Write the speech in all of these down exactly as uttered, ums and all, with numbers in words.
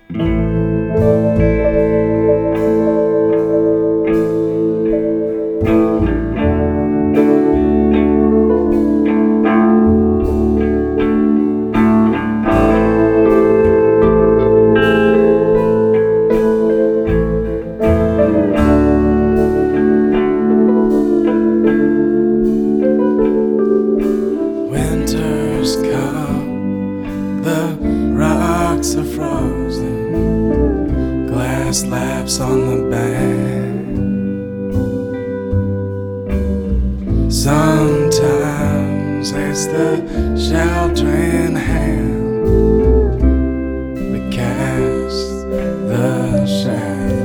Winter's come, the rocks are frozen, glass laps on the bank. Sometimes it's the sheltering hand that casts the shadow.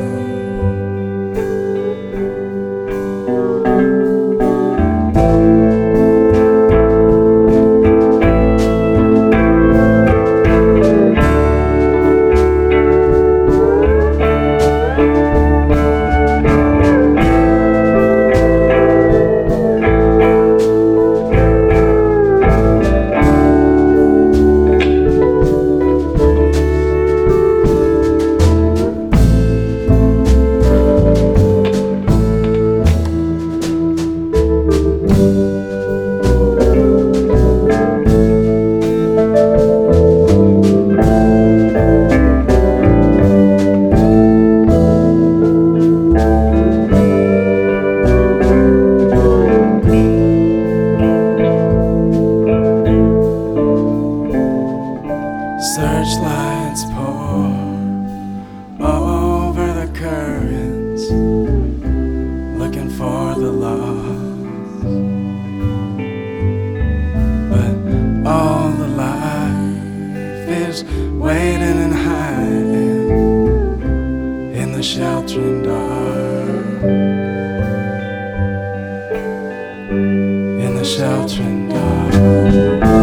Searchlights pour over the currents, looking for the lost. But all the life is waiting and hiding in the sheltering dark, in the sheltering dark.